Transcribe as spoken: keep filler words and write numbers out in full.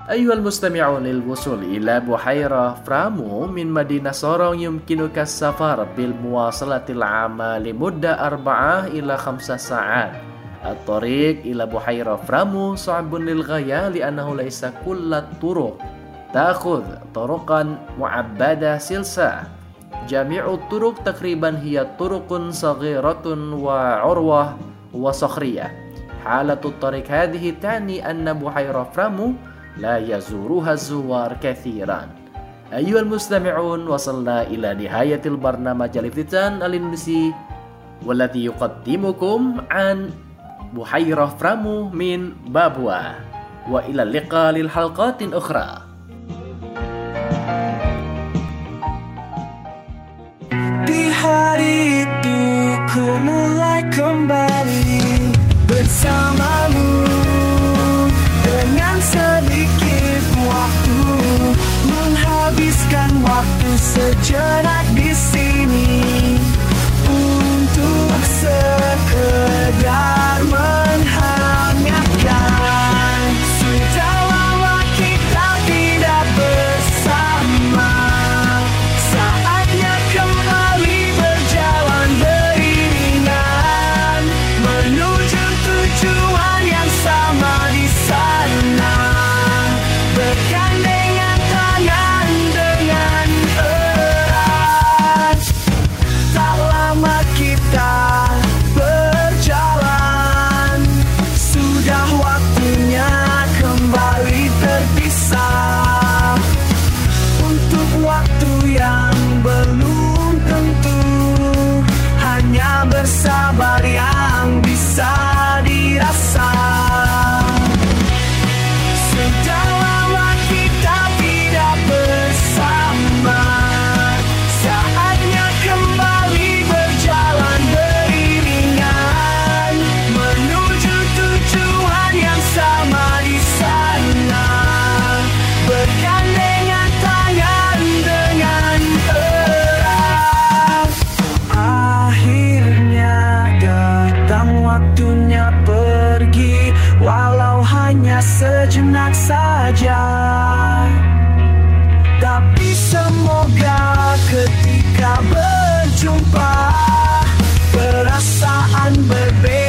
أيها المستمعون، للوصول إلى بحيرة فرامو من مدينة سورون يمكنك السفر بالمواصلة العامة لمدة أربعة إلى خمسة ساعات. الطريق إلى بحيرة فرامو صعب للغاية لأنه ليس كل الطرق تأخذ طرقا معبدة سلسة. جميع الطرق تقريبا هي طرق صغيرة وعروة وصخرية. حالة الطريق هذه تعني أن بحيرة فرامو لا يزورها الزوار كثيرا. أيها المستمعون، وصلنا إلى نهاية البرنامج الافتتان الإندونيسي والذي يقدمكم عن بحيرة فرامو من بابوا. وإلى اللقاء للحلقات أخرى. Di hari itu ku mulai kembali bersamamu, dengan sedikit waktu menghabiskan waktu sejenak di sini untuk sekedar menghangatkan. Sudah lama kita tidak bersama, saatnya kembali berjalan beriringan menuju tujuan yang sama di sana, bergandengan tangan dengan erat. Tak lama kita berjalan, sudah waktunya kembali terpisah. Untuk waktu yang belum tentu, hanya bersabar yang bisa dirasa. Sudah lama kita tidak bersama, saatnya kembali berjalan beriringan menuju tujuan yang sama di sana, bergandengan tangan dengan erat. Akhirnya datang waktunya pergi, walau hanya sejenak saja. Tapi semoga ketika berjumpa perasaan berbeda.